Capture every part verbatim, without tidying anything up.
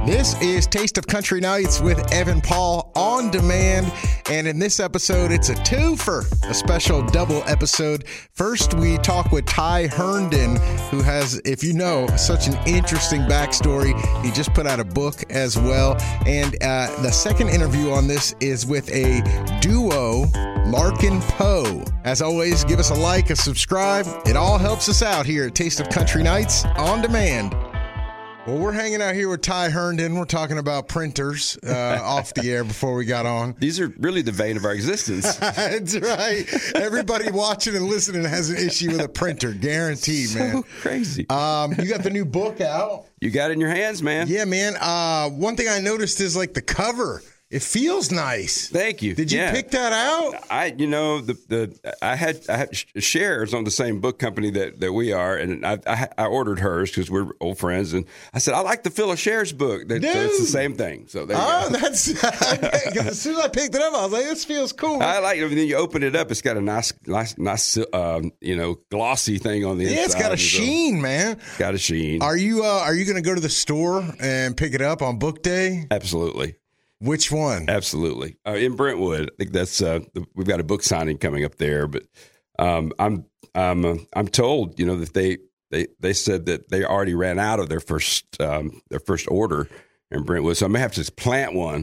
This is Taste of Country Nights with Evan Paul on demand. And in this episode, it's a twofer, a special double episode. First, we talk with Ty Herndon, who has, if you know, such an interesting backstory. He just put out a book as well. And uh, the second interview on this is with a duo, Mark and Poe. As always, give us a like, a subscribe. It all helps us out here at Taste of Country Nights on demand. Well, we're hanging out here with Ty Herndon. We're talking about printers uh, off the air before we got on. These are really the vein of our existence. That's right. Everybody watching and listening has an issue with a printer, guaranteed, man. So crazy. Um, you got the new book out. You got it in your hands, man. Yeah, man. Uh, one thing I noticed is like the cover. It feels nice. Thank you. Did you yeah. pick that out? I, you know, the the I had I had shares on the same book company that, that we are, and I I, I ordered hers because we're old friends, and I said I like the Phil Shares book. That, so it's the same thing. So there you oh, go. that's because as soon as I picked it up, I was like, this feels cool. I like it. And then you open it up, it's got a nice, nice, nice, um, you know, glossy thing on the yeah, inside. Yeah, it's got a sheen, so, man. It's got a sheen. Are you uh, are you going to go to the store and pick it up on book day? Absolutely. Which one? Absolutely. Uh, in Brentwood. I think that's uh, the, we've got a book signing coming up there. But um, I'm I'm uh, I'm told, you know, that they they they said that they already ran out of their first um, their first order in Brentwood, so I may have to just plant one.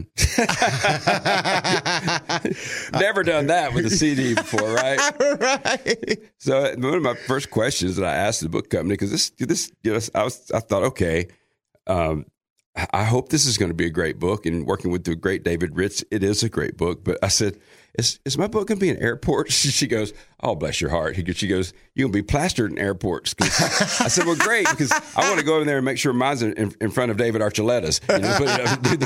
Never done that with a C D before, right? Right. So one of my first questions that I asked the book company, because this this you know, I was I thought, okay. Um, I hope this is going to be a great book, and working with the great David Ritz, it is a great book. But I said, is, is my book going to be in airports? She goes, oh, bless your heart. She goes, you're going to be plastered in airports. I said, well, great, because I want to go in there and make sure mine's in, in front of David Archuleta's. You know, put it up, do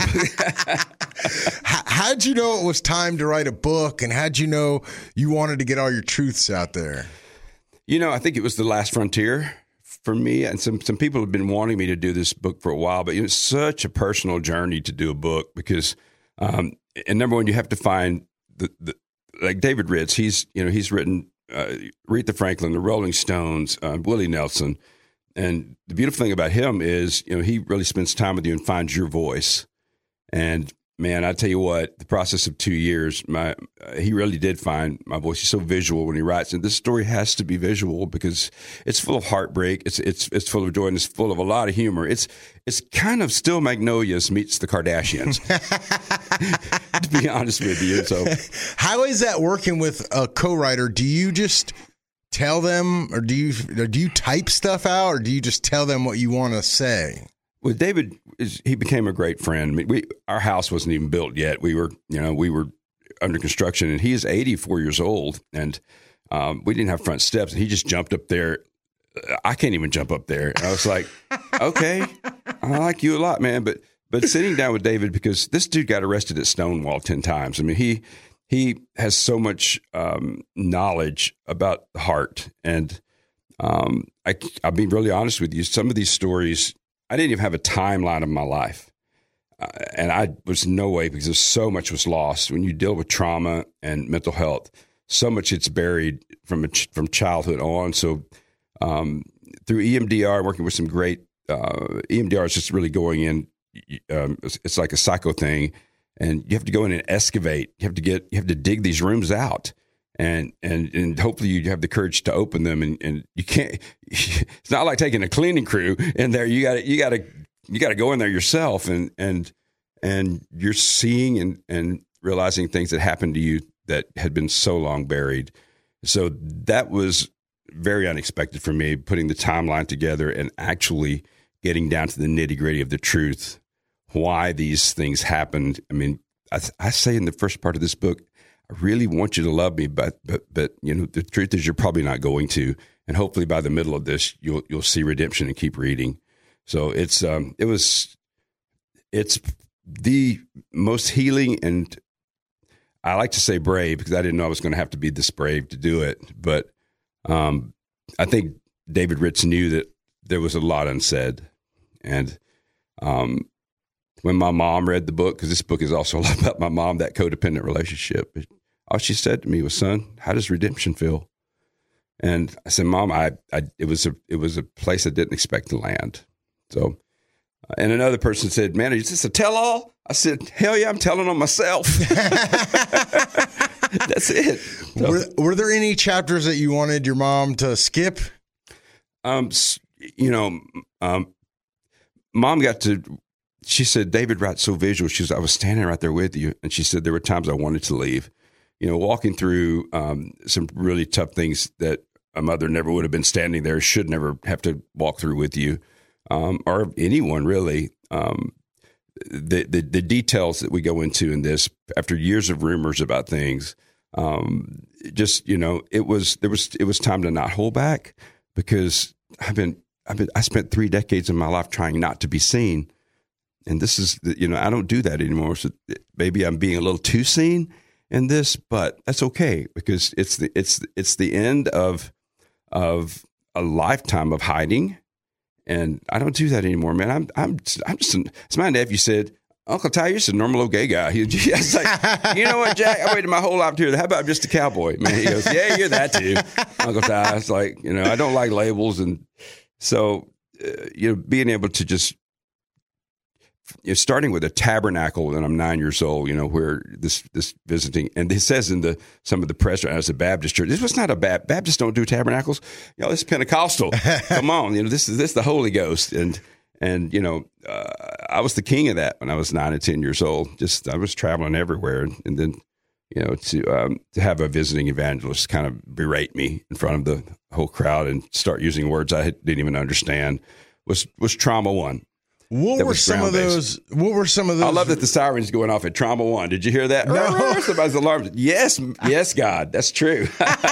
the how'd you know it was time to write a book, and how'd you know you wanted to get all your truths out there? You know, I think it was The Last Frontier. For me, and some, some people have been wanting me to do this book for a while, but it's such a personal journey to do a book because, um, and number one, you have to find the, the like David Ritz. He's you know he's written uh, Aretha Franklin, the Rolling Stones, uh, Willie Nelson, and the beautiful thing about him is you know he really spends time with you and finds your voice. And man, I tell you what, the process of two years, my uh, he really did find my voice. He's so visual when he writes, and this story has to be visual because it's full of heartbreak. It's it's it's full of joy, and it's full of a lot of humor. It's it's kind of still Magnolias meets the Kardashians, to be honest with you. So, how is that working with a co-writer? Do you just tell them, or do you or do you type stuff out, or do you just tell them what you want to say? Well, David, is, he became a great friend. I mean, we, our house wasn't even built yet. We were, you know, we were under construction, and he is eighty-four years old, and um, we didn't have front steps. And he just jumped up there. I can't even jump up there. And I was like, okay, I like you a lot, man. But but sitting down with David, because this dude got arrested at Stonewall ten times. I mean, he he has so much um, knowledge about the heart, and um, I, I'll be really honest with you. Some of these stories, I didn't even have a timeline of my life. Uh, and I was no way, because there's so much was lost. When you deal with trauma and mental health, so much it's buried from a ch- from childhood on. So um, through E M D R, working with some great, uh, E M D R is just really going in. Um, it's, it's like a psycho thing. And you have to go in and excavate. You have to get, you have to dig these rooms out. And, and and hopefully you have the courage to open them, and, and you can't. It's not like taking a cleaning crew in there. You got to you got to you got to go in there yourself, and and and you're seeing and, and realizing things that happened to you that had been so long buried. So that was very unexpected for me, putting the timeline together and actually getting down to the nitty gritty of the truth, why these things happened. I mean, I, I say in the first part of this book, I really want you to love me, but but but you know the truth is you're probably not going to, and hopefully by the middle of this you'll you'll see redemption and keep reading. So it's um it was it's the most healing, and I like to say brave because I didn't know I was going to have to be this brave to do it, but um I think David Ritz knew that there was a lot unsaid, and um when my mom read the book, because this book is also a lot about my mom, that codependent relationship, all she said to me was, "Son, how does redemption feel?" And I said, "Mom, I, I it was a it was a place I didn't expect to land." So And another person said, man, is this a tell-all? I said, hell yeah, I'm telling on myself. That's it. So, were, were there any chapters that you wanted your mom to skip? Um, you know, um, Mom got to, she said, David writes so visual. She was, I was standing right there with you. And she said, there were times I wanted to leave, you know, walking through um, some really tough things that a mother never would have been standing there, should never have to walk through with you. Um, or anyone really, um, the, the the details that we go into in this after years of rumors about things, um, just you know, it was there was it was time to not hold back, because I've been I've been I spent three decades of my life trying not to be seen, and this is you know I don't do that anymore. So maybe I'm being a little too seen in this, but that's okay, because it's the it's it's the end of of a lifetime of hiding. And I don't do that anymore, man. I'm, I'm, I'm just. As my nephew said, Uncle Ty, you're just a normal old gay guy. He, I was like, you know what, Jack? I waited my whole life to hear that. How about just a cowboy? Man, he goes, yeah, you're that too, Uncle Ty. It's like, you know, I don't like labels, and so uh, you know, being able to just, you know, starting with a tabernacle when I'm nine years old, you know, where this this visiting, and it says in the some of the press as a Baptist church, this was not a Baptist. Baptists don't do tabernacles. You know, it's Pentecostal. Come on, you know, this is this is the Holy Ghost, and and you know, uh, I was the king of that when I was nine and ten years old. Just I was traveling everywhere, and, and then you know to um, to have a visiting evangelist kind of berate me in front of the whole crowd and start using words I didn't even understand was was trauma one. What were some of those? What were some of those? I love that the siren's going off at Trauma One. Did you hear that? No. Somebody's alarm. Yes, yes, God, that's true.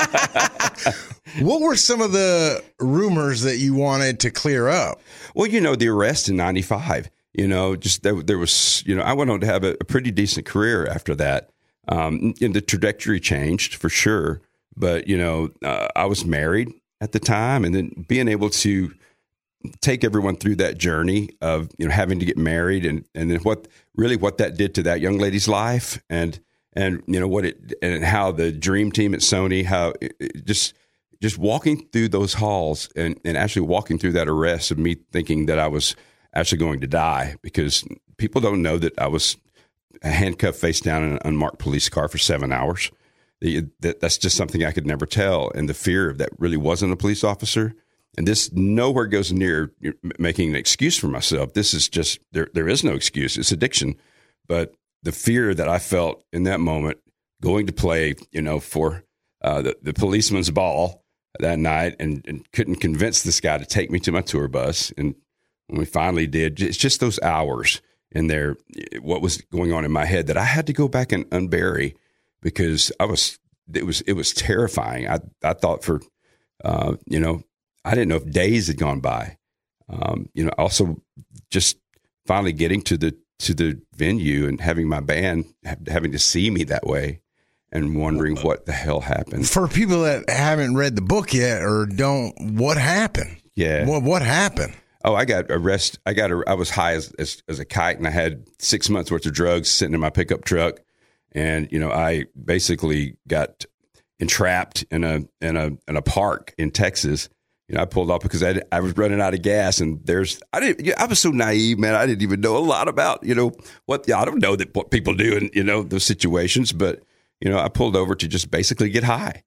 What were some of the rumors that you wanted to clear up? Well, you know, the arrest in ninety-five. You know, just there, there was. You know, I went on to have a, a pretty decent career after that. Um, and the trajectory changed for sure. But you know, uh, I was married at the time, and then being able to take everyone through that journey of, you know, having to get married, and, and then what really what that did to that young lady's life, and, and, you know, what it, and how the dream team at Sony, how it, it just, just walking through those halls and, and actually walking through that arrest of me thinking that I was actually going to die, because people don't know that I was handcuffed face down in an unmarked police car for seven hours. The, that, that's just something I could never tell. And the fear of that really wasn't a police officer. And this nowhere goes near making an excuse for myself. This is just, there. There is no excuse. It's addiction. But the fear that I felt in that moment going to play, you know, for uh, the, the policeman's ball that night, and, and couldn't convince this guy to take me to my tour bus. And when we finally did, it's just those hours in there, what was going on in my head that I had to go back and unbury, because I was, it was, it was terrifying. I, I thought for, uh, you know, I didn't know if days had gone by. Um, you know, also just finally getting to the to the venue and having my band having to see me that way, and wondering what the hell happened. For people that haven't read the book yet or don't, what happened? Yeah, what what happened? Oh, I got arrested. I got. I was high as, as as a kite, and I had six months worth of drugs sitting in my pickup truck, and you know, I basically got entrapped in a in a in a park in Texas. You know, I pulled off because I, I was running out of gas, and there's I didn't I was so naive, man. I didn't even know a lot about, you know, what I don't know that what people do in, you know, those situations, but you know, I pulled over to just basically get high,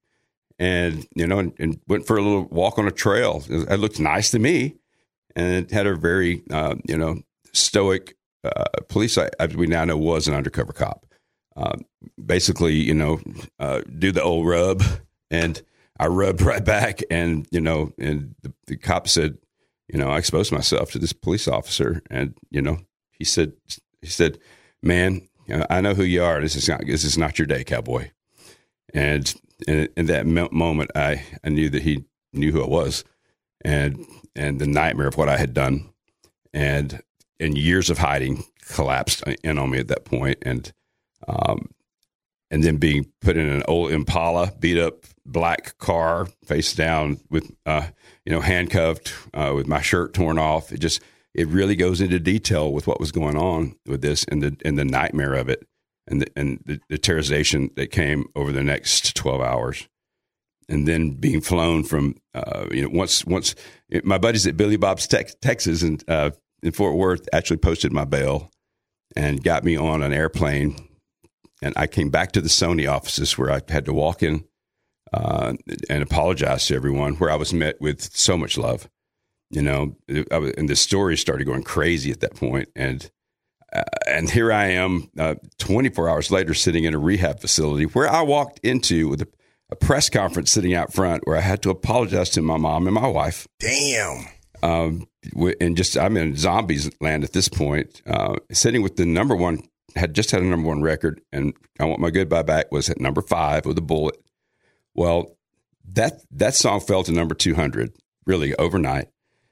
and you know, and, and went for a little walk on a trail. It looked nice to me, and it had a very uh, you know, stoic uh, police. I, as we now know, was an undercover cop. Uh, basically, you know, uh, do the old rub, and I rubbed right back, and, you know, and the, the cop said, you know, I exposed myself to this police officer. And, you know, he said, he said, man, you know, I know who you are. This is not, this is not your day, cowboy. And, and in that moment, I, I knew that he knew who I was, and, and the nightmare of what I had done, and, and years of hiding collapsed in on me at that point. And, um, and then being put in an old Impala, beat up black car, face down, with uh, you know, handcuffed, uh, with my shirt torn off. It just, it really goes into detail with what was going on with this, and the and the nightmare of it, and the, and the, the terrorization that came over the next twelve hours, and then being flown from uh, you know once once it, my buddies at Billy Bob's Tex, Texas, and uh, in Fort Worth actually posted my bail and got me on an airplane. And I came back to the Sony offices where I had to walk in uh, and apologize to everyone, where I was met with so much love. You know, I was, and the story started going crazy at that point. And uh, and here I am uh, twenty-four hours later sitting in a rehab facility where I walked into with a, a press conference sitting out front where I had to apologize to my mom and my wife. Damn. Um, and just, I'm in zombies land at this point, uh, sitting with the number one, had just had a number one record, and I Want My Goodbye Back was at number five with a bullet. Well, that, that song fell to number two hundred really overnight.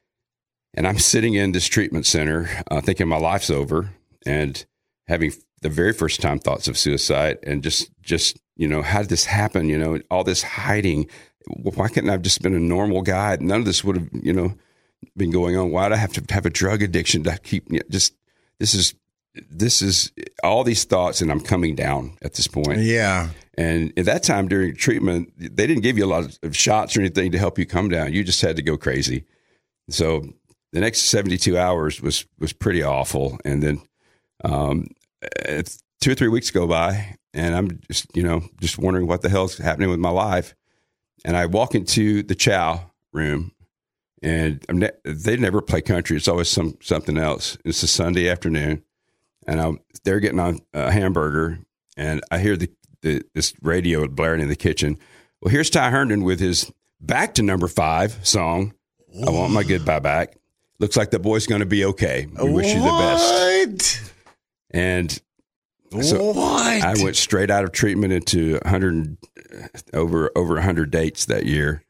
And I'm sitting in this treatment center, uh, thinking my life's over and having the very first time thoughts of suicide, and just, just, you know, how did this happen? You know, all this hiding. Why couldn't I have just been a normal guy? None of this would have, you know, been going on. Why do I have to have a drug addiction to keep you know, just, this is, this is all these thoughts, and I'm coming down at this point. Yeah. And at that time during treatment, they didn't give you a lot of shots or anything to help you come down. You just had to go crazy. So the next seventy-two hours was, was pretty awful. And then um, two or three weeks go by, and I'm just, you know, just wondering what the hell's happening with my life. And I walk into the chow room, and I'm ne- they never play country. It's always some something else. It's a Sunday afternoon, and I'm they're getting on a hamburger, and I hear the, the this radio blaring in the kitchen. Well, here's Ty Herndon with his Back to Number Five song, I Want My Goodbye Back. Looks like the boy's going to be okay. We wish what? you the best. And so what? I went straight out of treatment into one hundred over over one hundred dates that year.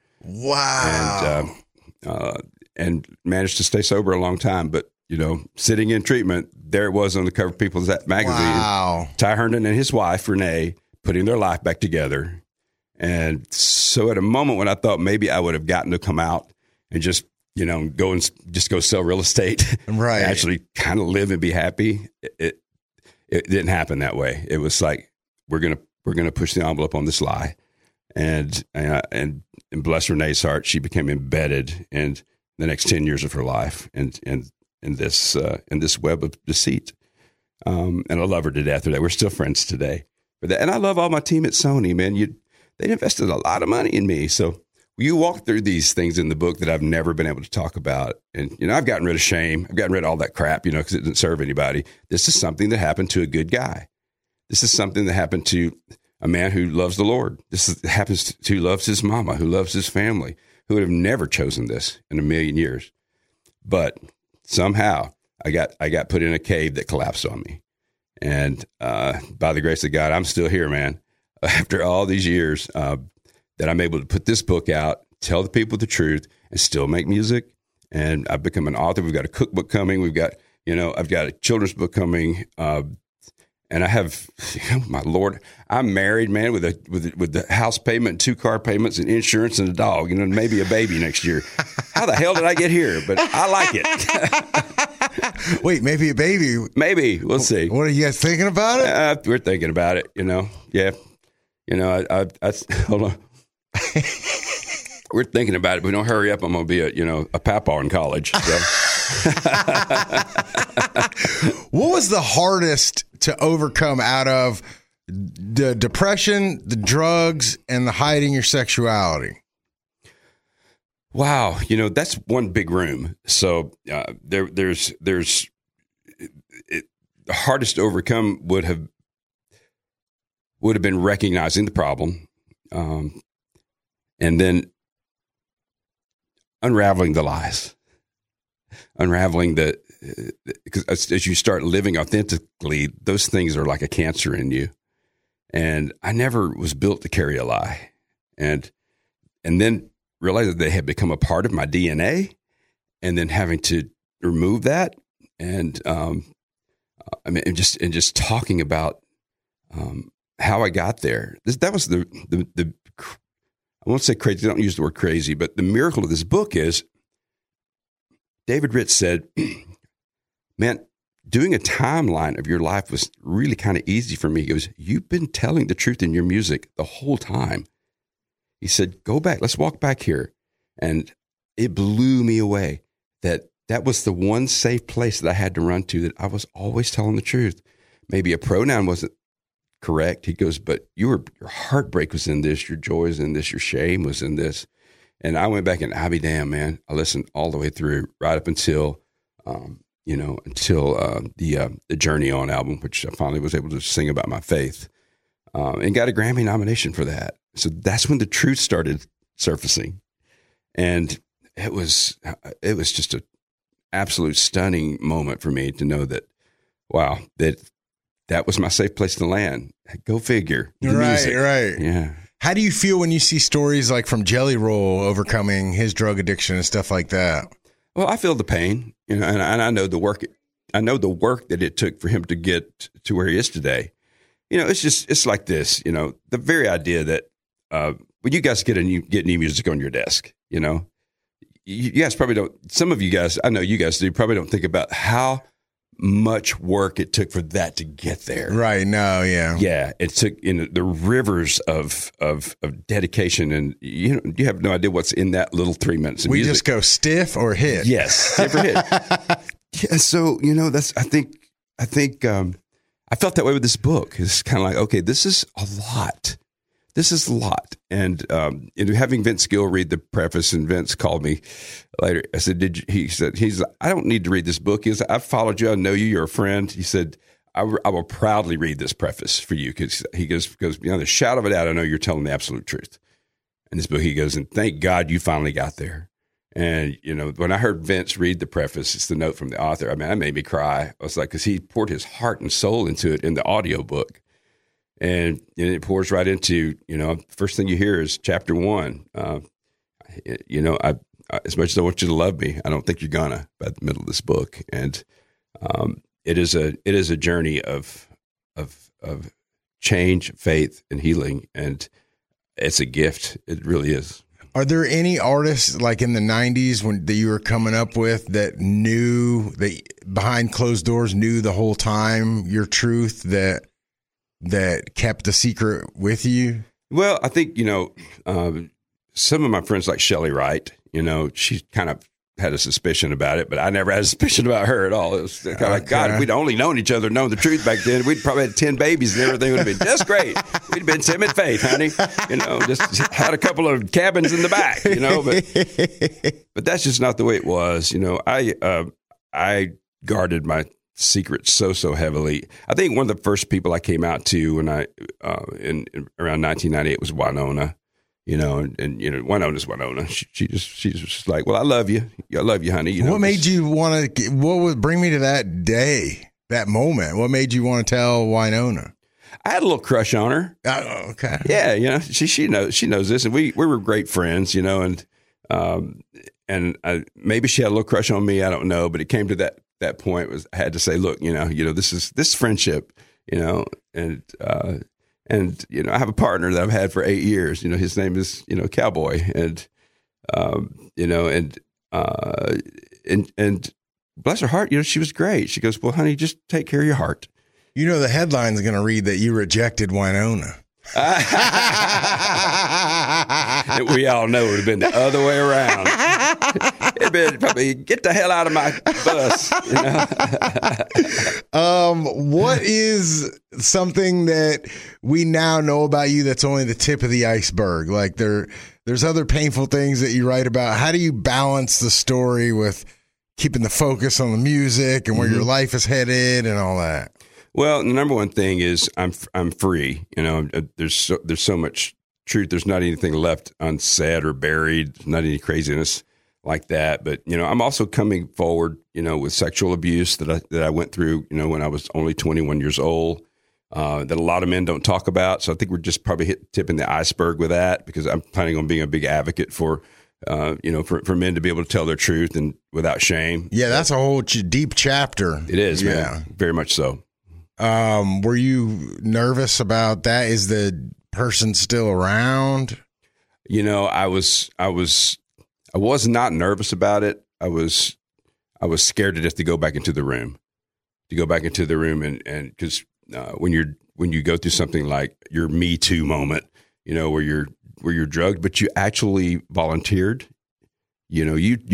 Wow. And uh, uh, and managed to stay sober a long time. But, you know, sitting in treatment, there it was on the cover of People's Magazine. Wow. Ty Herndon and his wife, Renee, putting their life back together. And so at a moment when I thought maybe I would have gotten to come out and just, you know, go and just go sell real estate, right? Actually kind of live and be happy. It, it it didn't happen that way. It was like, we're going to, we're going to push the envelope on this lie. And, uh, and, and bless Renee's heart, she became embedded in the next ten years of her life and, and, in this, uh, in this web of deceit. Um, and I love her to death for that. We're still friends today for that. And I love all my team at Sony, man. You, they invested a lot of money in me. So you walk through these things in the book that I've never been able to talk about. And, you know, I've gotten rid of shame. I've gotten rid of all that crap, you know, because it didn't serve anybody. This is something that happened to a good guy. This is something that happened to a man who loves the Lord. This is, happens to who loves his mama, who loves his family, who would have never chosen this in a million years. But somehow I got I got put in a cave that collapsed on me. And uh, by the grace of God, I'm still here, man. After all these years, uh, that I'm able to put this book out, tell the people the truth, and still make music. And I've become an author. We've got a cookbook coming. We've got, you know, I've got a children's book coming. Uh, and I have, oh my Lord, I'm married, man, with a with with the house payment, two car payments, and insurance, and a dog, you know, maybe a baby next year. How the hell did I get here? But I like it. Wait, maybe a baby. Maybe. We'll see. What are you guys thinking about it? Uh, we're thinking about it, you know. Yeah. You know, I, I, I hold on. We're thinking about it. But we don't hurry up. I'm going to be a, you know, a papaw in college. So. What was the hardest to overcome out of the depression, the drugs, and the hiding your sexuality? Wow. You know, that's one big room. So uh, there, there's, there's, it, the hardest to overcome would have, would have been recognizing the problem. Um, and then unraveling the lies, unraveling the, because as, as you start living authentically, those things are like a cancer in you. And I never was built to carry a lie. And, and then realized that they had become a part of my D N A, and then having to remove that. And, um, I mean, and just, and just talking about, um, how I got there. This, that was the, the, the, I won't say crazy. I don't use the word crazy, but the miracle of this book is David Ritz said, man, doing a timeline of your life was really kind of easy for me. It was, you've been telling the truth in your music the whole time. He said, go back, let's walk back here. And it blew me away that that was the one safe place that I had to run to, that I was always telling the truth. Maybe a pronoun wasn't correct. He goes, but you were, your heartbreak was in this, your joy was in this, your shame was in this. And I went back and I'll be damned, man. I listened all the way through, right up until, um, you know, until uh, the uh, the Journey On album, which I finally was able to sing about my faith, um, and got a Grammy nomination for that. So that's when the truth started surfacing, and it was it was just an absolute stunning moment for me to know that, wow, that that was my safe place to land. Go figure. The right, music. right. Yeah. How do you feel when you see stories like from Jelly Roll overcoming his drug addiction and stuff like that? Well, I feel the pain, you know, and, and I know the work. I know the work that it took for him to get to where he is today. You know, it's just it's like this. You know, the very idea that uh, when you guys get a new get new music on your desk, you know, you, you guys probably don't. Some of you guys, I know you guys do, probably don't think about how much work it took for that to get there. Right. No. Yeah. Yeah. It took in you know, the rivers of, of, of dedication, and you know, you have no idea what's in that little three minutes of we music. just go stiff or hit. Yes. Stiff or hit. Yeah. So, you know, that's, I think, I think, um, I felt that way with this book. It's kind of like, okay, this is a lot. This is a lot. And, um, you know, having Vince Gill read the preface, and Vince called me later. I said, did you, he said, he's, I don't need to read this book. He said, I've followed you. I know you. You're a friend. He said, I, I will proudly read this preface for you. Cause he goes, because beyond the shadow of a doubt, I know you're telling the absolute truth. And this book, he goes, and thank God you finally got there. And, you know, when I heard Vince read the preface, it's the note from the author. I mean, that made me cry. I was like, cause he poured his heart and soul into it in the audio book. And, and it pours right into, you know, first thing you hear is chapter one. Uh, you know, I, I, as much as I want you to love me, I don't think you're gonna by the middle of this book. And um, it is a it is a journey of of of change, faith, and healing, and it's a gift. It really is. Are there any artists like in the nineties when that you were coming up with that knew that behind closed doors knew the whole time your truth that? that kept the secret with you? Well, I think, you know, um, some of my friends like Shelley Wright, you know, she kind of had a suspicion about it, but I never had a suspicion about her at all. It was kind of like, God, if we'd only known each other, known the truth back then, we'd probably had ten babies and everything would have been just great. We'd have been Tim and Faith, honey. You know, just had a couple of cabins in the back, you know, but but that's just not the way it was. You know, I uh, I guarded my secret so so heavily. I think one of the first people I came out to when I uh, in, in around nineteen ninety-eight was Winona. You know, and, and you know, Winona's Winona. She, she just she's just like, well, I love you, I love you, honey. You know, what made you want to? What would bring me to that day, that moment? What made you want to tell Winona? I had a little crush on her. Oh, okay. Yeah, you know, she she knows she knows this, and we we were great friends. You know, and um and I, maybe she had a little crush on me. I don't know, but it came to that. That point was I had to say, look, you know, you know, this is this is friendship, you know, and uh, and you know, I have a partner that I've had for eight years. You know, his name is you know Cowboy, and um, you know, and uh, and and bless her heart, you know, she was great. She goes, well, honey, just take care of your heart. You know, the headline's going to read that you rejected Winona. We all know it would have been the other way around. It'd been probably get the hell out of my bus. You know? um, what is something that we now know about you that's only the tip of the iceberg? Like there, there's other painful things that you write about. How do you balance the story with keeping the focus on the music and where mm-hmm. your life is headed and all that? Well, the number one thing is I'm I'm free. You know, there's so, there's so much truth. There's not anything left unsaid or buried. Not any craziness like that. But you know, I'm also coming forward. You know, with sexual abuse that I that I went through. You know, when I was only twenty-one years old, uh, that a lot of men don't talk about. So I think we're just probably hit, tipping the iceberg with that because I'm planning on being a big advocate for. Uh, you know, for, for men to be able to tell their truth and without shame. Yeah, that's a whole ch- deep chapter. It is, yeah. man. Very much so. Um, were you nervous about that? Is the person still around? You know, I was, I was, I was not nervous about it. I was, I was scared to death to go back into the room, to go back into the room. And, and because uh, when you're, when you go through something like your Me Too moment, you know, where you're, where you're drugged, but you actually volunteered, you know, you, you,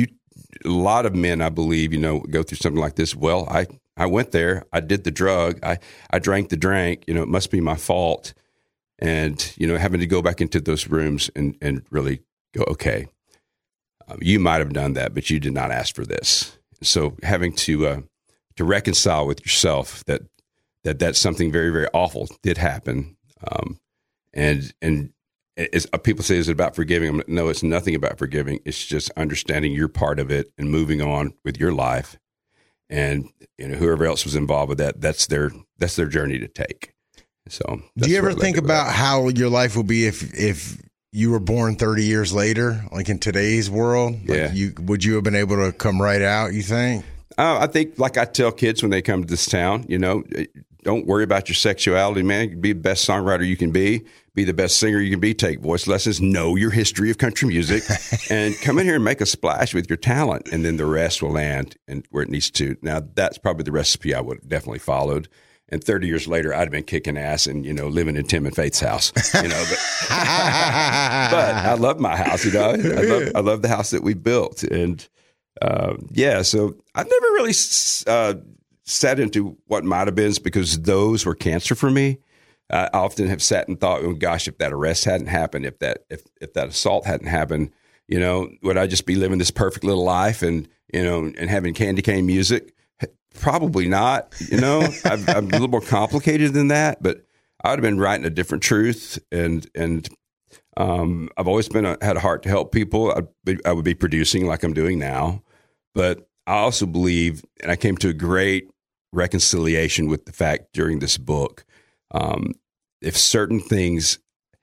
a lot of men, I believe, you know, go through something like this. Well, I, I went there, I did the drug, I, I drank the drink, you know, it must be my fault. And, you know, having to go back into those rooms and, and really go, okay, um, you might have done that, but you did not ask for this. So having to, uh, to reconcile with yourself that, that that's something very, very awful did happen. Um, and, and it's, uh, people say, is it about forgiving? I'm like, no, it's nothing about forgiving. It's just understanding your part of it and moving on with your life. And, you know, whoever else was involved with that, that's their, that's their journey to take. So do you ever think about how your life will be if, if you were born thirty years later, like in today's world? Like yeah. You, would you have been able to come right out, you think? Uh, I think, like I tell kids when they come to this town, you know, don't worry about your sexuality, man. Be the best songwriter you can be. Be the best singer you can be. Take voice lessons. Know your history of country music. And come in here and make a splash with your talent. And then the rest will land and where it needs to. Now, that's probably the recipe I would have definitely followed. And thirty years later, I'd have been kicking ass and, you know, living in Tim and Faith's house, you know. But, but I love my house, you know. I love, I love the house that we built. And, uh, yeah, so I've never really uh, sat into what might have been because those were cancer for me. I often have sat and thought, oh, gosh, if that arrest hadn't happened, if that if, if that assault hadn't happened, you know, would I just be living this perfect little life and, you know, and having candy cane music? Probably not, you know, I'm, I'm a little more complicated than that, but I would have been writing a different truth. And, and, um, I've always been, a, had a heart to help people. I'd be, I would be producing like I'm doing now, but I also believe, and I came to a great reconciliation with the fact during this book, um, if certain things,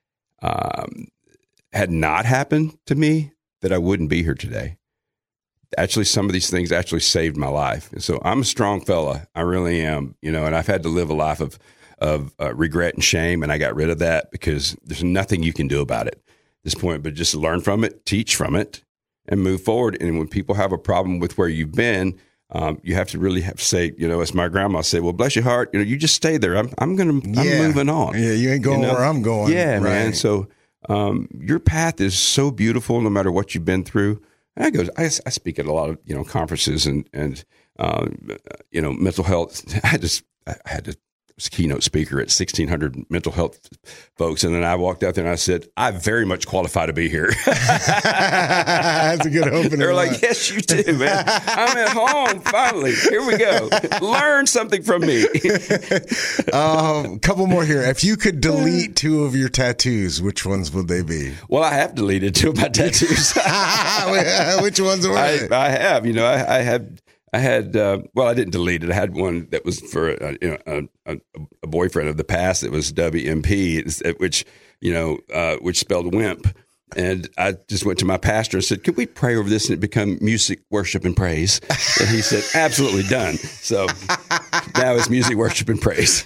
um, had not happened to me, that I wouldn't be here today. Actually, some of these things actually saved my life. And so I'm a strong fella. I really am, you know, and I've had to live a life of, of uh, regret and shame. And I got rid of that because there's nothing you can do about it at this point, but just learn from it, teach from it, and move forward. And when people have a problem with where you've been, um, you have to really have to say, you know, as my grandma said, well, bless your heart, you know, you just stay there. I'm, I'm going to, I'm yeah. moving on. Yeah. You ain't going you know? where I'm going. Yeah, right. man. So um, your path is so beautiful no matter what you've been through. I go. I, I speak at a lot of you know conferences and and uh, you know mental health. I just I had to I was a keynote speaker at sixteen hundred mental health folks, and then I walked out there and I said, "I very much qualify to be here." That's a good opening. They're like, "Yes, you do, man. I'm at home finally. Here we go. Learn something from me." A um, couple more here. If you could delete two of your tattoos, which ones would they be? Well, I have deleted two of my tattoos. Which ones were I, they? I have. You know, I, I had. I had, uh, well, I didn't delete it. I had one that was for uh, you know a, a boyfriend of the past. It was W M P, which you know, uh, which spelled wimp. And I just went to my pastor and said, "Could we pray over this and it become music, worship, and praise?" And he said, "Absolutely, done." So now it's music, worship, and praise.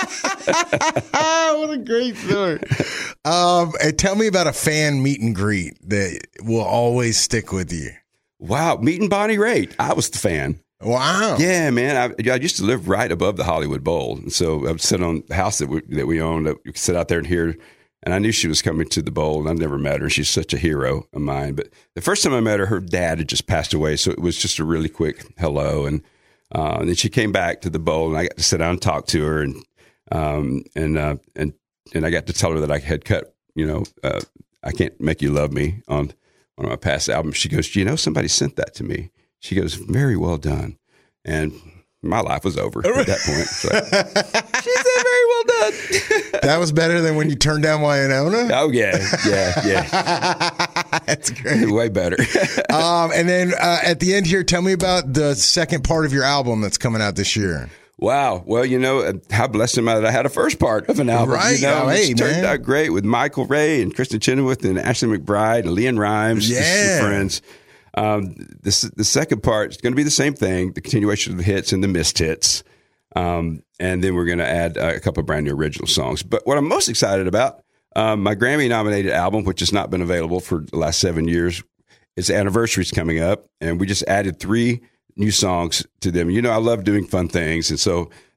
What a great story! Um, and tell me about a fan meet and greet that will always stick with you. Wow, meeting Bonnie Raitt. I was the fan. Wow. Yeah, man. I, I used to live right above the Hollywood Bowl. And so I would sit on the house that we, that we owned. You could sit out there and hear. And I knew she was coming to the bowl, and I've never met her. She's such a hero of mine. But the first time I met her, her dad had just passed away. So it was just a really quick hello. And, uh, and then she came back to the bowl, and I got to sit down and talk to her. And um, and uh, and and I got to tell her that I had cut, you know, uh, I Can't Make You Love Me on one of my past albums. She goes, you know, somebody sent that to me. She goes, very well done. And my life was over at that point. So. She said, very well done. That was better than when you turned down Wynonna? Oh, yeah. Yeah, yeah. That's great. Way better. um, and then uh, at the end here, tell me about the second part of your album that's coming out this year. Wow. Well, you know, how blessed am I that I had a first part of an album. Right. You know, oh, hey, it turned man. out great with Michael Ray and Kristen Chenoweth and Ashley McBryde and Leanne Rimes. Yeah. Some friends. Um, this, the second part is going to be the same thing, the continuation of the hits and the missed hits. Um, and then we're going to add a couple of brand new original songs. But what I'm most excited about, um, my Grammy-nominated album, which has not been available for the last seven years, its anniversary is coming up. And we just added three new songs to them. You know, I love doing fun things. And so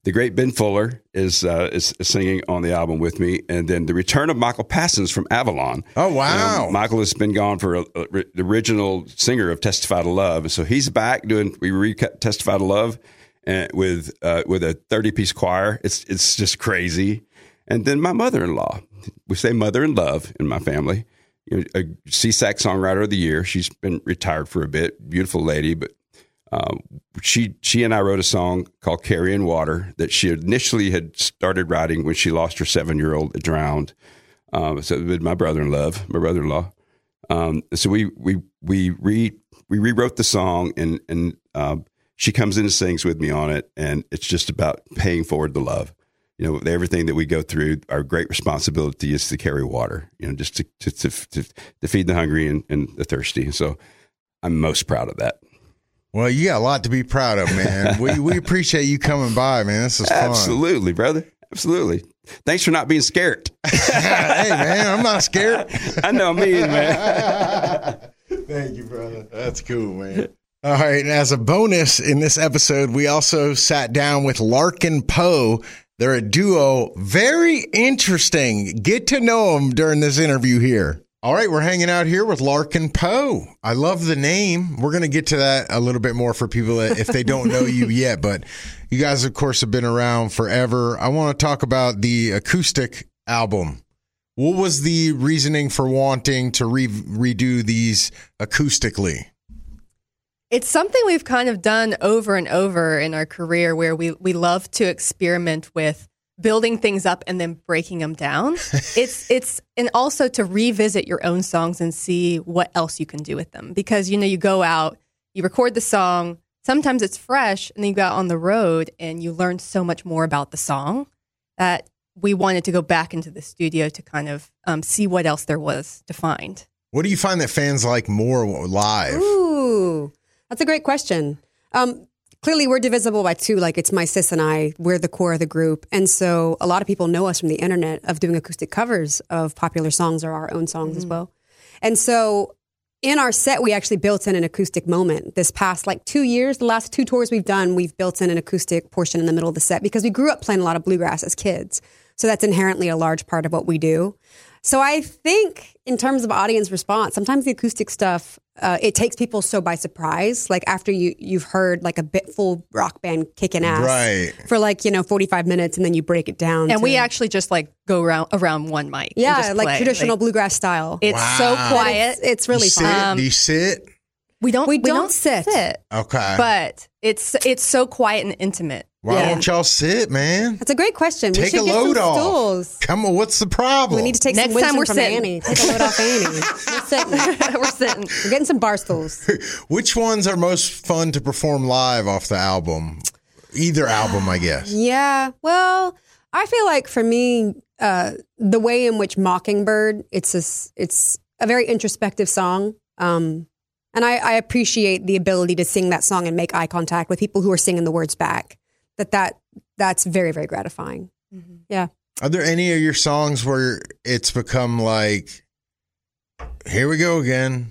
the great Ben Fuller is, uh, is is singing on the album with me, and then the return of Michael Parsons from Avalon. Oh wow! You know, Michael has been gone for a, a, the original singer of "Testify to Love," and so he's back doing. We recut "Testify to Love" and with uh, with a thirty piece choir. It's it's just crazy. And then my mother in law. We say mother in love in my family. You know, a C S A C Songwriter of the Year. She's been retired for a bit. Beautiful lady, but. Uh, she she and I wrote a song called "Carrying Water" that she initially had started writing when she lost her seven-year-old that drowned. Um, so with my brother-in-law, my brother-in-law. Um, so we we we re we rewrote the song, and and um, she comes in and sings with me on it, and it's just about paying forward the love. You know, everything that we go through, our great responsibility is to carry water. You know, just to to to, to, to feed the hungry and, and the thirsty. So I'm most proud of that. Well, you got a lot to be proud of, man. we we appreciate you coming by, man. This is fun. Absolutely, brother. Absolutely. Thanks for not being scared. Hey, man, I'm not scared. I know me, man. Thank you, brother. That's cool, man. All right, and as a bonus in this episode, we also sat down with Larkin Poe. They're a duo. Very interesting. Get to know them during this interview here. All right, we're hanging out here with Larkin Poe. I love the name. We're going to get to that a little bit more for people that, if they don't know you yet. But you guys, of course, have been around forever. I want to talk about the acoustic album. What was the reasoning for wanting to re- redo these acoustically? It's something we've kind of done over and over in our career, where we, we love to experiment with building things up and then breaking them down. It's it's and also to revisit your own songs and see what else you can do with them. Because, you know, you go out, you record the song, sometimes it's fresh, and then you go out on the road and you learn so much more about the song that we wanted to go back into the studio to kind of um, see what else there was to find. What do you find that fans like more live? Ooh, that's a great question. Um, Clearly, we're divisible by two. Like, it's my sis and I. We're the core of the group. And so a lot of people know us from the internet of doing acoustic covers of popular songs or our own songs mm-hmm. as well. And so in our set, we actually built in an acoustic moment. This past, like, two years, the last two tours we've done, we've built in an acoustic portion in the middle of the set because we grew up playing a lot of bluegrass as kids. So that's inherently a large part of what we do. So I think in terms of audience response, sometimes the acoustic stuff, uh, it takes people so by surprise. Like after you, you've heard like a bit full rock band kicking ass right. for like, you know, forty-five minutes and then you break it down. And to, we actually just like go around around one mic. Yeah, and just like play. traditional like, bluegrass style. It's wow. so quiet. It's, it's really you sit? fun. Um, Do you sit? We don't, we we don't don't sit. sit. Okay. But it's it's so quiet and intimate. Why Yeah. don't y'all sit, man? That's a great question. Take we a should get load some off. Stools. Come on, what's the problem? We need to take Next some time wisdom we're from sitting. Annie. Take a load off Annie. We're sitting. We're sitting. We're getting some bar stools. Which ones are most fun to perform live off the album? Either album, I guess. Yeah. Well, I feel like for me, uh, the way in which Mockingbird, it's a, it's a very introspective song. Um, and I, I appreciate the ability to sing that song and make eye contact with people who are singing the words back. That that that's very, very gratifying. Mm-hmm. Yeah. Are there any of your songs where it's become like, here we go again?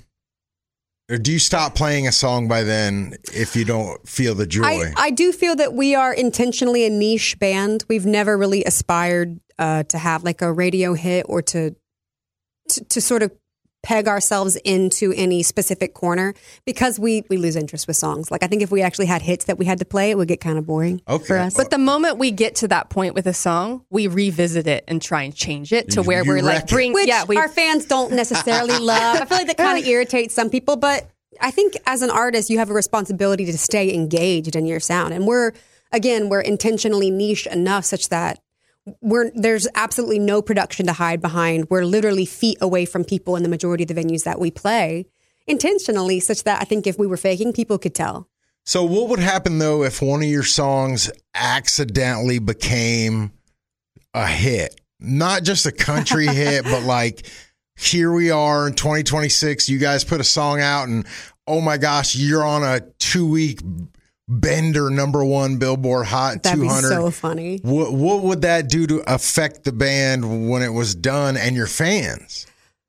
Or do you stop playing a song by then if you don't feel the joy? I, I do feel that we are intentionally a niche band. We've never really aspired uh, to have like a radio hit or to, to to sort of peg ourselves into any specific corner because we, we lose interest with songs. Like I think if we actually had hits that we had to play, it would get kind of boring okay. for us. But the moment we get to that point with a song, we revisit it and try and change it to You- where you we're like wreck it. bring Which yeah, we our fans don't necessarily love. I feel like that kind of irritates some people, but I think as an artist, you have a responsibility to stay engaged in your sound. And we're, again, we're intentionally niche enough such that we're there's absolutely no production to hide behind. We're literally feet away from people in the majority of the venues that we play intentionally, such that I think if we were faking, people could tell. So what would happen, though, if one of your songs accidentally became a hit? Not just a country hit, but like, here we are in twenty twenty-six, you guys put a song out and, oh my gosh, you're on a two-week bender number one Billboard Hot That'd two hundred. be so funny. What, what would that do to affect the band when it was done and your fans?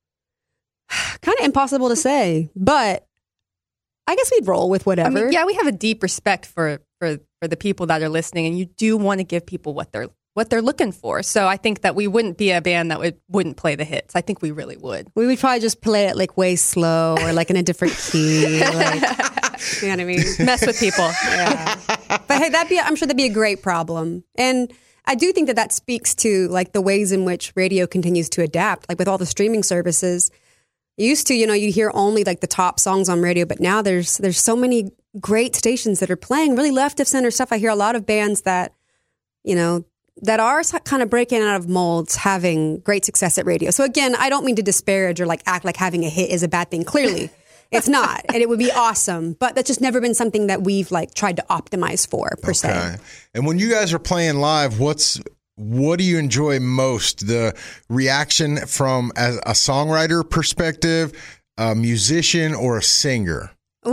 Kind of impossible to say, but I guess we'd roll with whatever. I mean, yeah, we have a deep respect for for for the people that are listening, and you do want to give people what they're what they're looking for. So I think that we wouldn't be a band that would wouldn't play the hits. I think we really would. We would probably just play it like way slow or like in a different key. Like, you know what I mean? Mess with people. Yeah. But hey, that'd be I'm sure that'd be a great problem. And I do think that that speaks to like the ways in which radio continues to adapt. Like with all the streaming services, used to, you know, you hear only like the top songs on radio, but now there's there's so many great stations that are playing really left of center stuff. I hear a lot of bands that, you know, that are kind of breaking out of molds, having great success at radio. So again, I don't mean to disparage or like act like having a hit is a bad thing. Clearly, it's not, and it would be awesome. But that's just never been something that we've like tried to optimize for per okay. se. And when you guys are playing live, what's what do you enjoy most? The reaction from a, a songwriter perspective, a musician, or a singer?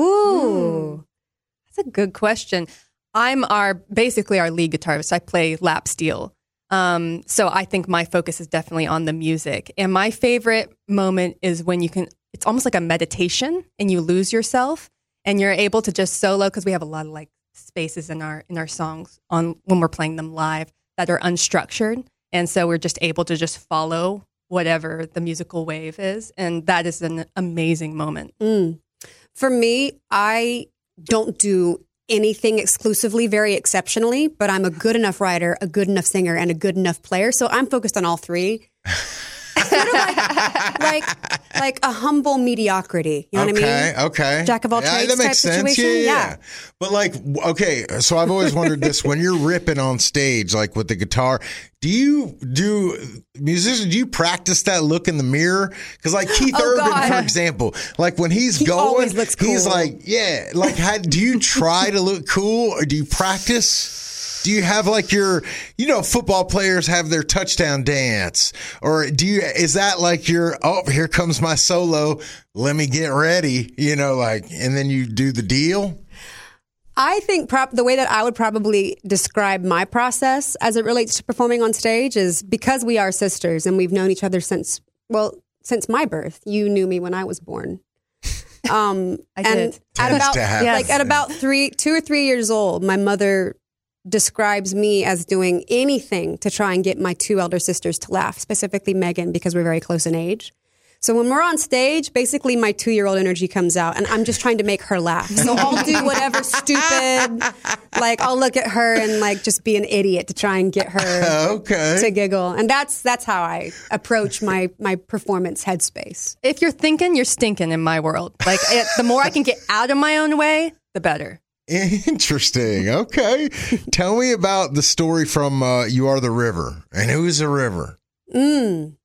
Ooh, that's a good question. I'm our basically our lead guitarist. I play lap steel. Um, so I think my focus is definitely on the music. And my favorite moment is when you can, it's almost like a meditation and you lose yourself and you're able to just solo, because we have a lot of like spaces in our in our songs on when we're playing them live that are unstructured. And so we're just able to just follow whatever the musical wave is. And that is an amazing moment. Mm. For me, I don't do anything exclusively very exceptionally, but I'm a good enough writer, a good enough singer, and a good enough player. So I'm focused on all three. Sort of like, like, like a humble mediocrity. You know okay, what I mean? Okay. Jack of all yeah, trades that type makes sense. situation. Yeah, yeah, Yeah. yeah. But like, okay, so I've always wondered this: when you're ripping on stage, like with the guitar, do you do musicians? Do you practice that look in the mirror? Because like Keith Oh, Urban, God. for example, like when he's He going, always looks he's cool. like, yeah, like how, do you try to look cool, or do you practice? Do you have like your, you know, football players have their touchdown dance, or do you, is that like your, oh, here comes my solo, let me get ready, you know, like, and then you do the deal? I think prop- the way that I would probably describe my process as it relates to performing on stage is because we are sisters and we've known each other since, well, since my birth. You knew me when I was born. Um, I and did. at Tends about, to happen. like at about three, two or three years old, my mother describes me as doing anything to try and get my two elder sisters to laugh, specifically Megan, because we're very close in age. So when we're on stage, basically my two-year-old energy comes out, and I'm just trying to make her laugh. So I'll do whatever stupid, like I'll look at her and like just be an idiot to try and get her Okay. to giggle. And that's that's how I approach my my performance headspace. If you're thinking, you're stinking in my world. Like it, the more I can get out of my own way, the better. Interesting. Okay. Tell me about the story from uh, You Are the River. And who's the river? Mm.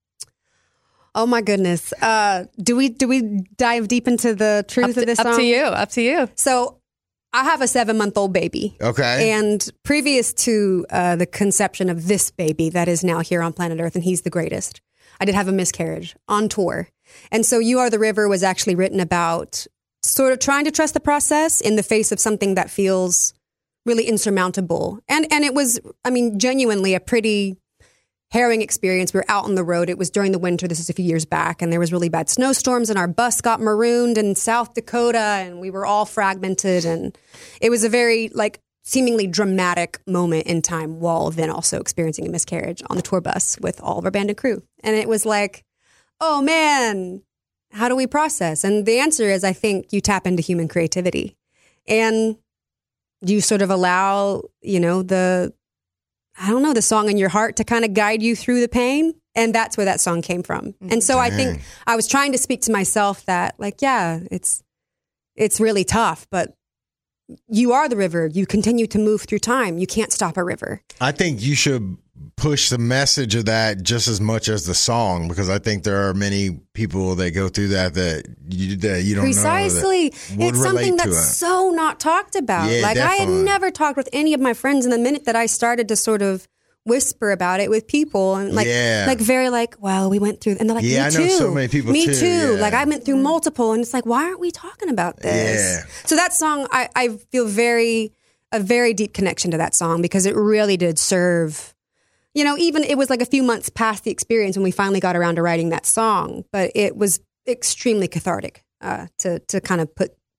Oh my goodness. Uh, do we do we dive deep into the truth Up to, of this up song? to you. Up to you. So I have a seven month old baby. Okay. And previous to uh, the conception of this baby that is now here on planet Earth, and he's the greatest, I did have a miscarriage on tour. And so You Are the River was actually written about sort of trying to trust the process in the face of something that feels really insurmountable. And and it was, I mean, genuinely a pretty harrowing experience. We were out on the road. It was during the winter. This is a few years back. And there was really bad snowstorms, and our bus got marooned in South Dakota, and we were all fragmented. And it was a very, like, seemingly dramatic moment in time, while then also experiencing a miscarriage on the tour bus with all of our band and crew. And it was like, oh man, how do we process? And the answer is, I think you tap into human creativity, and you sort of allow, you know, the, I don't know, the song in your heart to kind of guide you through the pain. And that's where that song came from. And so I think I was trying to speak to myself that, like, yeah, it's, it's really tough, but you are the river. You continue to move through time. You can't stop a river. I think you should push the message of that just as much as the song, because I think there are many people that go through that that you, that you don't Precisely. know that would It's something relate to that's it. so not talked about. Yeah, like I had definitely. never talked with any of my friends, and the minute that I started to sort of whisper about it with people, and like, Yeah. like very like, well, we went through, and they're like, Yeah, me I know too. so many people me too, too. yeah. Like I went through multiple, and it's like, why aren't we talking about this? Yeah. So that song, I, I feel very, a very deep connection to that song, because it really did serve. You know, even it was like a few months past the experience when we finally got around to writing that song, but it was extremely cathartic uh, to to kind of put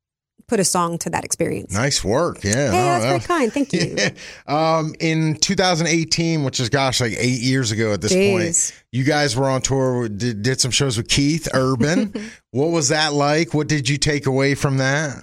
put a song to that experience. Nice work. Yeah. Hey, no, that's that very was- kind. Thank you. Yeah. Um, in two thousand eighteen, which is, gosh, like eight years ago at this Jeez. point, you guys were on tour, with- did, did some shows with Keith Urban. What was that like? What did you take away from that?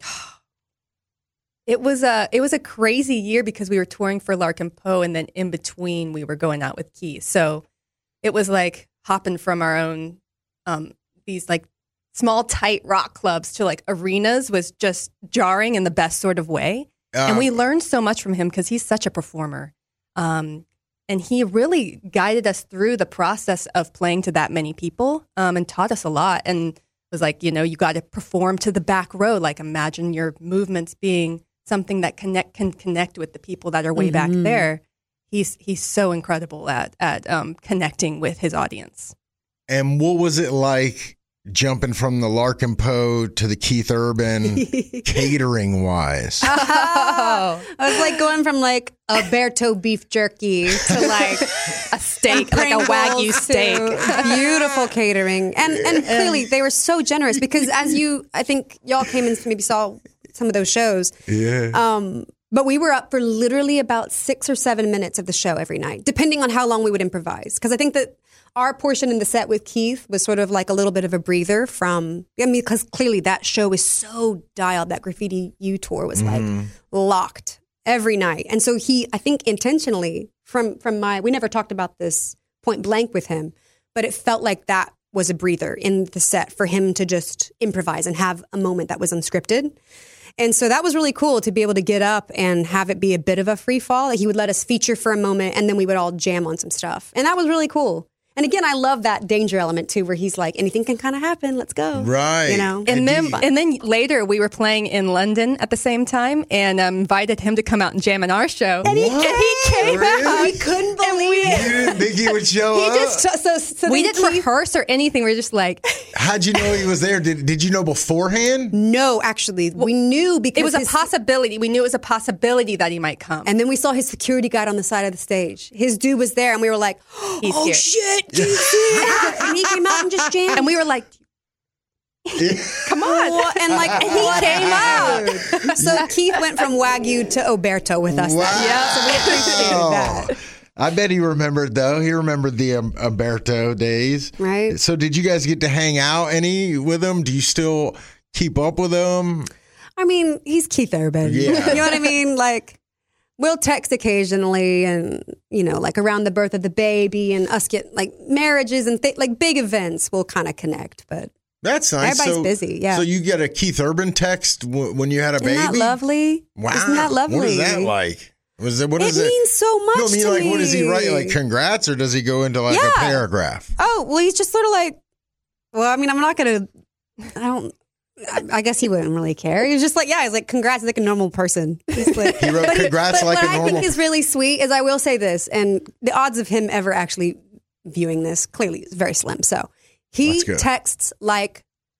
It was a it was a crazy year because we were touring for Larkin Poe, and then in between we were going out with Keith. So it was like hopping from our own um, these like small tight rock clubs to like arenas was just jarring in the best sort of way. Um, And we learned so much from him because he's such a performer. Um, and he really guided us through the process of playing to that many people um, and taught us a lot. And was like, you know, you got to perform to the back row. Like imagine your movements being something that connect can connect with the people that are way back there. He's he's so incredible at at um, connecting with his audience. And what was it like jumping from the Larkin Poe to the Keith Urban catering wise? Oh, I was like going from like Alberto beef jerky to like a steak, like a Wagyu Pringles steak. to beautiful catering. And and clearly they were so generous because as you, I think y'all came and maybe saw some of those shows. Yeah. Um, but we were up for literally about six or seven minutes of the show every night, depending on how long we would improvise. Because I think that our portion in the set with Keith was sort of like a little bit of a breather from, I mean, because clearly that show is so dialed. That Graffiti U tour was like locked every night. And so he, I think intentionally from, from my, we never talked about this point blank with him, but it felt like that was a breather in the set for him to just improvise and have a moment that was unscripted. And so that was really cool to be able to get up and have it be a bit of a free fall. Like he would let us feature for a moment and then we would all jam on some stuff. And that was really cool. And again, I love that danger element too, where he's like, anything can kind of happen. Let's go. Right. You know? And then, do you- and then later we were playing in London at the same time, and um, invited him to come out and jam in our show. And he What? came, he came Really? out. We couldn't believe You it. didn't think he would show He up? just so so, so We then didn't Keith- rehearse or anything. We were just like, How'd you know he was there? Did Did you know beforehand? No, actually, we knew because it was a his- possibility. We knew it was a possibility that he might come. And then we saw his security guard on the side of the stage. His dude was there, and we were like, He's "Oh here. shit, do you see it?" And he came out and just jammed. And we were like, come on. Well, and like and he came out. So Keith went from Wagyu to Oberto with us. Wow. That night. So we appreciated that. I bet he remembered, though. He remembered the um, Umberto days. Right. So did you guys get to hang out any with him? Do you still keep up with him? I mean, he's Keith Urban. Yeah. You know what I mean? Like, we'll text occasionally and, you know, like around the birth of the baby and us get like marriages and th- like big events, we'll kind of connect. But That's nice. Everybody's so, busy, yeah. So you get a Keith Urban text w- when you had a isn't baby? that lovely? Wow. Isn't that lovely? What is that like? Was it, what It is it? means so much No, I mean, to like, me. what does he write? Like, congrats, or does he go into like Yeah. a paragraph? Oh, well, he's just sort of like, well, I mean, I'm not going to, I don't, I, I guess he wouldn't really care. He was just like, yeah, he's like, congrats, like a normal person. He's like, He wrote but congrats but like what a I normal. think is really sweet is I will say this, and the odds of him ever actually viewing this clearly is very slim. So he That's good. texts like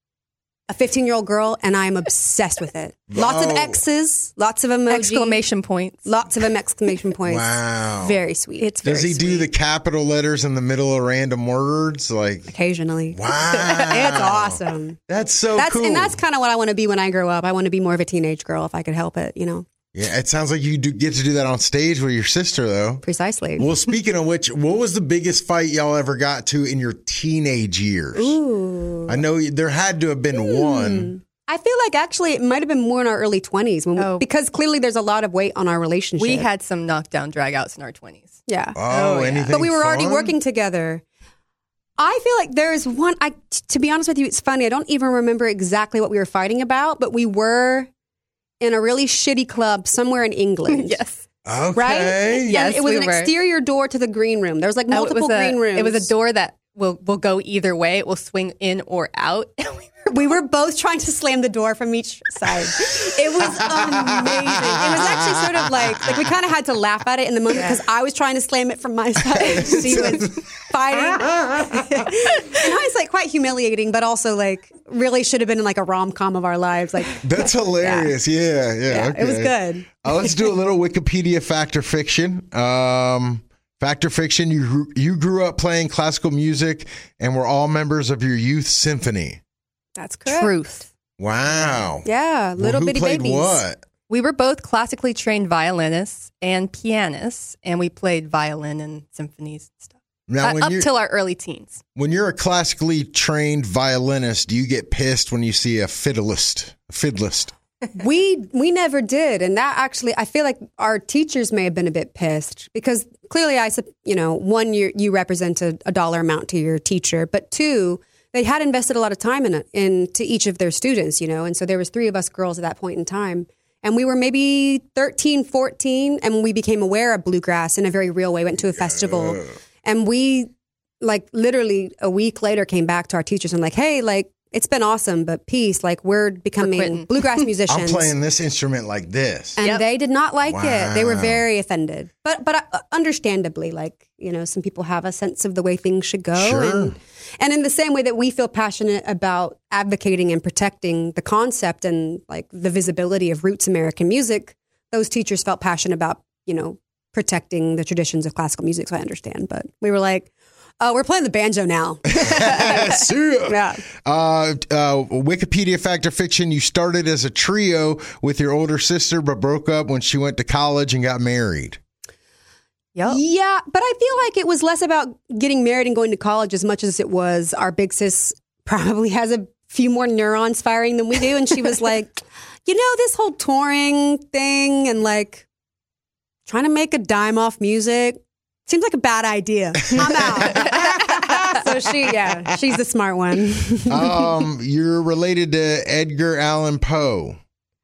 a fifteen-year-old girl, and I am obsessed with it. Lots of Wow. X's, lots of emoji, Exclamation points. lots of them exclamation points. Wow. Very sweet. It's Does very he do sweet. the capital letters in the middle of random words? Like, Occasionally. wow. It's awesome. That's so That's cool. and that's kind of what I want to be when I grow up. I want to be more of a teenage girl if I could help it, you know. Yeah, it sounds like you do get to do that on stage with your sister, though. Precisely. Well, speaking of which, what was the biggest fight y'all ever got to in your teenage years? Ooh. I know there had to have been one. I feel like actually it might have been more in our early twenties when we, Oh. because clearly there's a lot of weight on our relationship. We had some knockdown dragouts in our twenties. yeah. Oh, Oh, yeah. anything But we were already fun? working together. I feel like there is one I t- to be honest with you, it's funny. I don't even remember exactly what we were fighting about, but we were in a really shitty club somewhere in England. Yes. Okay. Right? Yes, And it was we an were. exterior door to the green room. There was like Oh, multiple it was a, green rooms. It was a door that will will go either way. It will swing in or out. We were both trying to slam the door from each side. It was amazing. It was actually sort of like like we kind of had to laugh at it in the moment because I was trying to slam it from my side. She was fighting. And it's like quite humiliating, but also like really should have been in like a rom com of our lives. Like That's hilarious. Yeah, yeah. yeah, okay. it was good. Uh, let's do a little Wikipedia fact or fiction. Um, fact or fiction, you, grew- you grew up playing classical music and were all members of your youth symphony. That's correct. Truth. Wow. Yeah, Well, little who bitty played babies. what? We were both classically trained violinists and pianists, and we played violin and symphonies and stuff. Now, Uh, when up you're till our early teens. when you're a classically trained violinist, do you get pissed when you see a fiddlist? A fiddlist. we we never did, and that actually, I feel like our teachers may have been a bit pissed because clearly, I sup- you know, one, you you represent a, a dollar amount to your teacher, but two, they had invested a lot of time in it, into each of their students, you know, and so there was three of us girls at that point in time. And we were maybe thirteen, fourteen, and we became aware of bluegrass in a very real way, went to a festival. And we, like, literally a week later came back to our teachers and like, hey, like, it's been awesome, but peace, like, we're becoming quitting. bluegrass musicians. I'm playing this instrument like this. And Yep. they did not like it. They were Wow. very offended. But but uh, understandably, like, you know, some people have a sense of the way things should go. Sure. And, and in the same way that we feel passionate about advocating and protecting the concept and like the visibility of roots American music, those teachers felt passionate about, you know, protecting the traditions of classical music. So I understand. But we were like, oh, we're playing the banjo now. See ya. Yeah. Uh, uh, Wikipedia Fact or Fiction, you started as a trio with your older sister, but broke up when she went to college and got married. Yep. Yeah, but I feel like it was less about getting married and going to college as much as it was our big sis probably has a few more neurons firing than we do. And she was like, you know, this whole touring thing and like trying to make a dime off music seems like a bad idea. I'm out. So she, yeah, she's the smart one. Um, you're related to Edgar Allan Poe.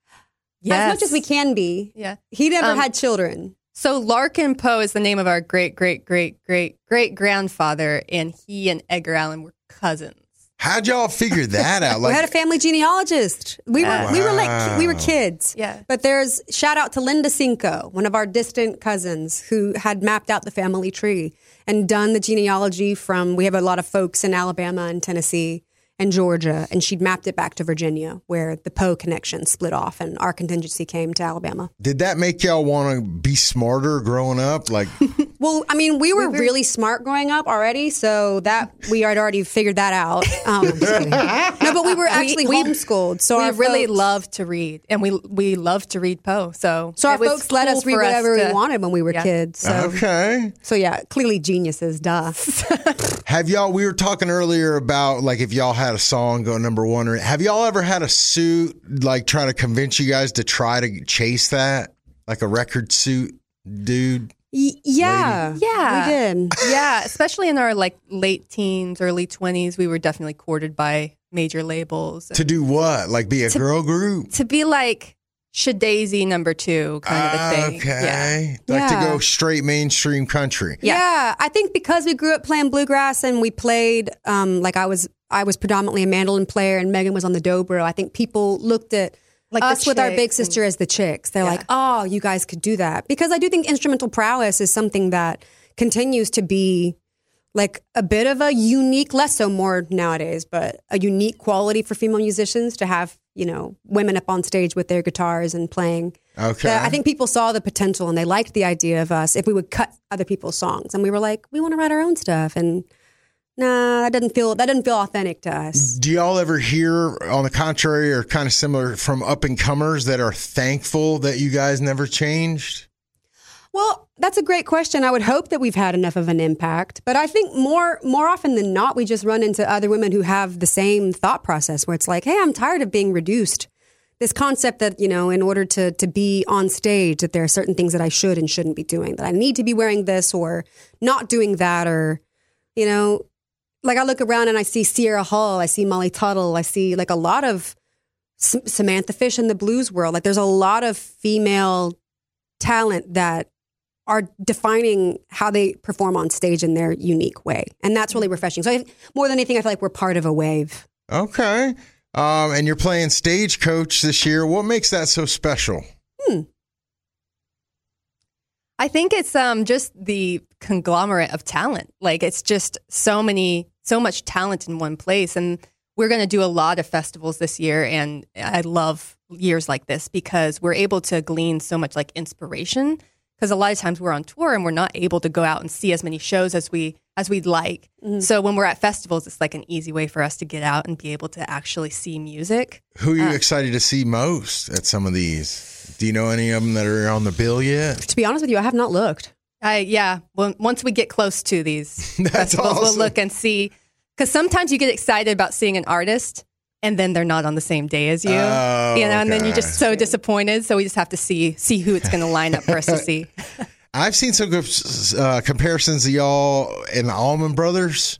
Yes. As much as we can be. Yeah. He never Um, had children. So Larkin Poe is the name of our great, great, great, great, great grandfather, and he and Edgar Allan were cousins. How'd y'all figure that out? we had a family genealogist. We were we were like we were Wow. kids. Yeah. But there's shout out to Linda Cinco, one of our distant cousins who had mapped out the family tree and done the genealogy from we have a lot of folks in Alabama and Tennessee and Georgia, and she'd mapped it back to Virginia where the Poe connection split off and our contingency came to Alabama. Did that make y'all want to be smarter growing up? Like, Well, I mean, we were really smart growing up already, so that we had already figured that out. Um, I'm just kidding. No, but we were actually we- homeschooled, so we our really folks, love to read, and we we love to read Poe. So so our it was folks let cool us read for whatever to- we wanted when we were Yeah. kids. So, okay. so yeah, clearly geniuses, duh. Have y'all, we were talking earlier about like if y'all had a song go number one, or have y'all ever had a suit like trying to convince you guys to try to chase that? Like a record suit dude? Y- yeah, Yeah. we did. Yeah, especially in our like late teens, early twenties, we were definitely courted by major labels To do what? Like be a girl group? to be like Shadazy number two kind of a thing. Yeah. Okay. Like to Yeah. go straight mainstream country. Yeah. Yeah, I think because we grew up playing bluegrass and we played, um, like I was, I was predominantly a mandolin player and Megan was on the dobro. I think people looked at Like the us with our big chicks sister as the chicks. They're Yeah. like, oh, you guys could do that. Because I do think instrumental prowess is something that continues to be like a bit of a unique, less so more nowadays, but a unique quality for female musicians to have, you know, women up on stage with their guitars and playing. Okay. That I think people saw the potential and they liked the idea of us if we would cut other people's songs. And we were like, we want to write our own stuff. And nah, that doesn't feel that doesn't feel authentic to us. Do y'all ever hear, on the contrary, or kind of similar from up and comers that are thankful that you guys never changed? Well, that's a great question. I would hope that we've had enough of an impact, but I think more more often than not, we just run into other women who have the same thought process where it's like, hey, I'm tired of being reduced. This concept that, you know, in order to to be on stage, that there are certain things that I should and shouldn't be doing, that I need to be wearing this or not doing that, or, you know, like I look around and I see Sierra Hull, I see Molly Tuttle, I see like a lot of S- Samantha Fish in the blues world. Like there's a lot of female talent that are defining how they perform on stage in their unique way. And that's really refreshing. So I, more than anything, I feel like we're part of a wave. Okay. Um, and you're playing Stagecoach this year. What makes that so special? I think it's um just the conglomerate of talent. Like it's just so many, so much talent in one place. And we're going to do a lot of festivals this year. And I love years like this because we're able to glean so much like inspiration. Because a lot of times we're on tour and we're not able to go out and see as many shows as we as we'd like. Mm-hmm. So when we're at festivals, it's like an easy way for us to get out and be able to actually see music. Who are you Uh, excited to see most at some of these? Do you know any of them that are on the bill yet? To be honest with you, I have not looked. I, yeah, well, once we get close to these That's festivals, awesome. we'll look and see. Because sometimes you get excited about seeing an artist and then they're not on the same day as you. Oh, you know, and then you're okay. just so disappointed. So we just have to see see who it's going to line up for us to see. I've seen some uh, comparisons of y'all and the Allman Brothers,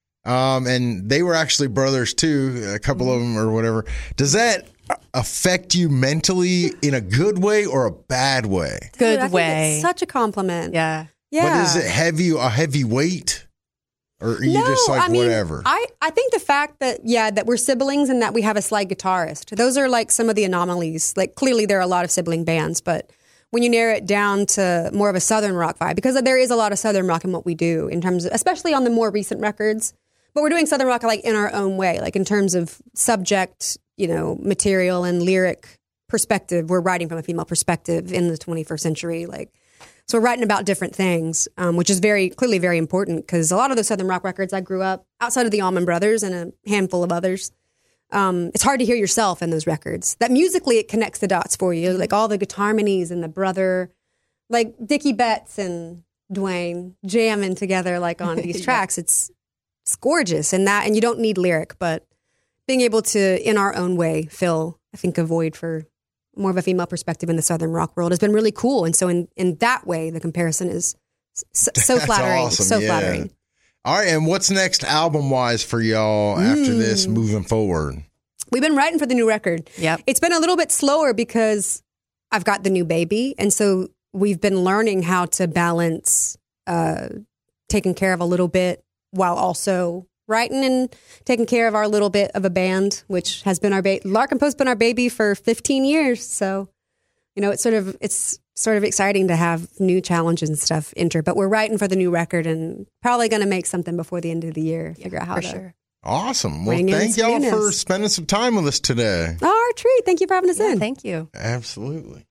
um, and they were actually brothers too, a couple of them or whatever. Does that affect you mentally in a good way or a bad way? Good Dude, I think way. it's such a compliment. Yeah. Yeah. But is it heavy, a heavy weight? Or are you no, just like I mean, whatever? I, I think the fact that, yeah, that we're siblings and that we have a slide guitarist, those are like some of the anomalies. Like clearly there are a lot of sibling bands, but when you narrow it down to more of a Southern rock vibe, because there is a lot of Southern rock in what we do in terms of, especially on the more recent records, but we're doing Southern rock like in our own way, like in terms of subject, you know, material and lyric perspective. We're writing from a female perspective in the twenty-first century, like, so we're writing about different things, um, which is very clearly very important because a lot of those Southern rock records I grew up outside of the Allman Brothers and a handful of others. Um, it's hard to hear yourself in those records. That musically it connects the dots for you, like all the guitar harmonies and the brother, like Dickie Betts and Dwayne jamming together like on these Yeah. tracks. It's it's gorgeous, and that and you don't need lyric, but being able to in our own way fill I think a void for more of a female perspective in the Southern rock world has been really cool. And so in, in that way, the comparison is so, so That's flattering. awesome, So yeah. flattering. All right, and what's next album-wise for y'all after this, moving forward? We've been writing for the new record. Yep. It's been a little bit slower because I've got the new baby. And so we've been learning how to balance uh, taking care of a little bit while also writing and taking care of our little bit of a band, which has been our baby. Lark and Post's been our baby for fifteen years. So, you know, it's sort of, it's sort of exciting to have new challenges and stuff enter, but we're writing for the new record and probably going to make something before the end of the year. Figure out how for to. sure. Awesome. Well, Bring in thank y'all some for newness. spending some time with us today. Oh, our treat. Thank you for having us Yeah, in. thank you. Absolutely.